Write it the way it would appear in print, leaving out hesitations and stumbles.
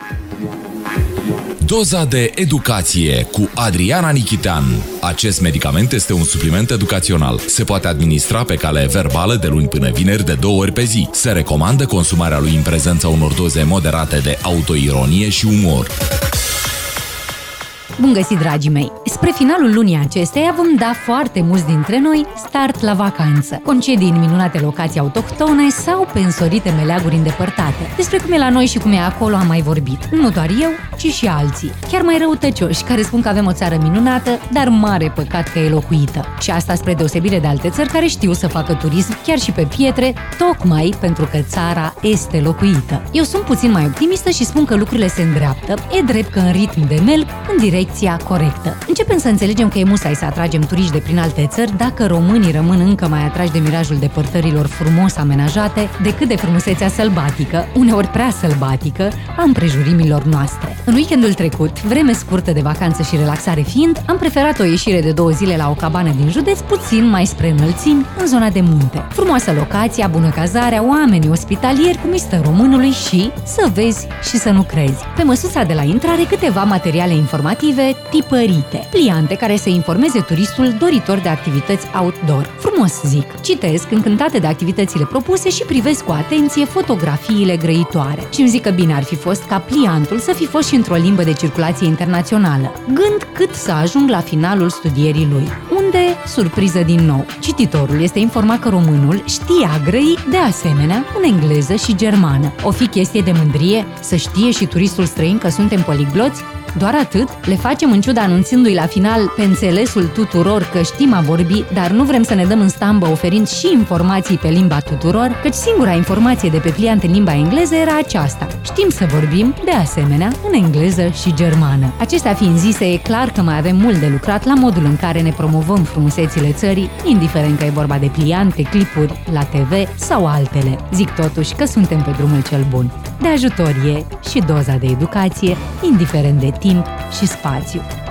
Doza de educație cu Adriana Nichitean. Acest medicament este un supliment educațional. Se poate administra pe cale verbală de luni până vineri de 2 ori pe zi. Se recomandă consumarea lui în prezența unor doze moderate de autoironie și umor. Bun găsit, dragii mei! Spre finalul lunii acesteia vom da foarte mulți dintre noi start la vacanță. Concedii în minunate locații autohtone sau pensorite meleaguri îndepărtate. Despre cum e la noi și cum e acolo am mai vorbit. Nu doar eu, ci și alții. Chiar mai răutăcioși, care spun că avem o țară minunată, dar mare păcat că e locuită. Și asta spre deosebire de alte țări care știu să facă turism chiar și pe pietre, tocmai pentru că țara este locuită. Eu sunt puțin mai optimistă și spun că lucrurile se îndreaptă, e drept că în ritm de melc, în direcția corectă. Începem să înțelegem că e musai să atragem turiști de prin alte țări dacă românii rămân încă mai atrași de mirajul depărtărilor frumos amenajate decât de frumusețea sălbatică, uneori prea sălbatică, a împrejurimilor noastre. În weekendul trecut, vreme scurtă de vacanță și relaxare fiind, am preferat o ieșire de 2 zile la o cabană din județ puțin mai spre înălțimi, în zona de munte. Frumoasă locația, bună cazarea, oamenii ospitalieri cu mistă românului și să vezi și să nu crezi. Pe măsuța de la intrare câteva materiale informative tipărite, pliante care să informeze turistul doritor de activități outdoor. Frumos zic, citesc încântate de activitățile propuse și privesc cu atenție fotografiile grăitoare. Și îmi zic că bine ar fi fost ca pliantul să fi fost și într-o limbă de circulație internațională, gând cât să ajung la finalul studierii lui, unde, surpriză din nou, cititorul este informat că românul știa grăi de asemenea în engleză și germană. O fi chestie de mândrie să știe și turistul străin că suntem poligloți? Doar atât? Le facem în ciuda anunțându-i la final pe înțelesul tuturor că știm a vorbi, dar nu vrem să ne dăm în stambă oferind și informații pe limba tuturor, căci singura informație de pe pliant în limba engleză era aceasta. Știm să vorbim, de asemenea, în engleză și germană. Acestea fiind zise, e clar că mai avem mult de lucrat la modul în care ne promovăm frumusețile țării, indiferent că e vorba de pliante, clipuri, la TV sau altele. Zic totuși că suntem pe drumul cel bun. De ajutor e și doza de educație, indiferent de timp și spațiu.